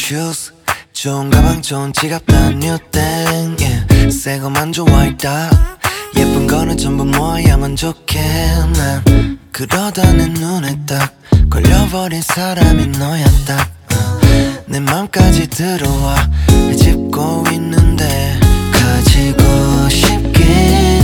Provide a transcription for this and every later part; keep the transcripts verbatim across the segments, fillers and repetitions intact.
shoes 좋은 가방 좋은 지갑 다 new thing yeah. 새 거만 좋아해 다 예쁜 거는 전부 모아야만 좋게 난 그러다 내 눈에 딱 걸려버린 사람이 너야 딱 uh. 내 맘까지 들어와 헤집고 있는데 가지고 싶게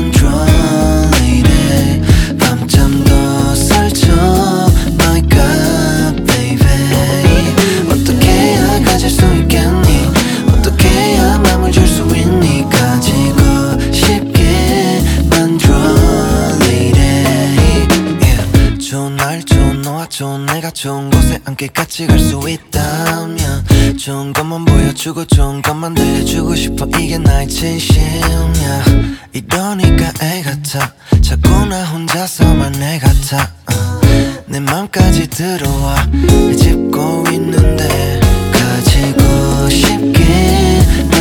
만들어내네 밤잠도 설쳐 너희가 baby 어떻게 해야 가질 수 있겠니 어떻게 해야 맘을 줄 수 있니 가지고 싶게 만들어내네 yeah. 좋은 날 좋은 너와 좋은 내가 좋은 곳에 함께 같이 갈 수 있다면 좋은 것만 보여주고 좋은 것만 들려주고 싶어 이게 나의 진심이야 이러니까 애 같아 자꾸 나 혼자서만 애 같아 uh. 내 맘까지 들어와 헤집고 있는데 가지고 싶게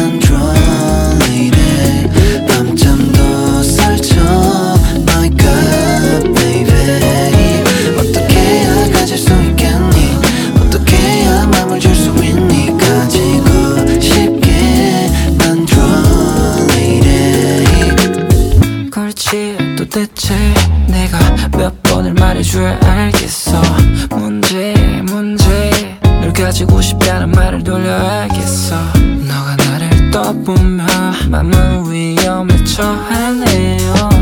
만들어내네 밤잠도 설쳐 너희가 baby 어떻게 해야 가질 수 있겠니 어떻게 해야 맘을 줄 수 있니 가지고 싶게 만들어내네 그렇지 도대체 내가 몇 번을 말해줘야 알겠어 문제 문제 널 가지고 싶다는 말을 돌려야겠어 너가 나를 떠보면 맘은 위험에 처하네요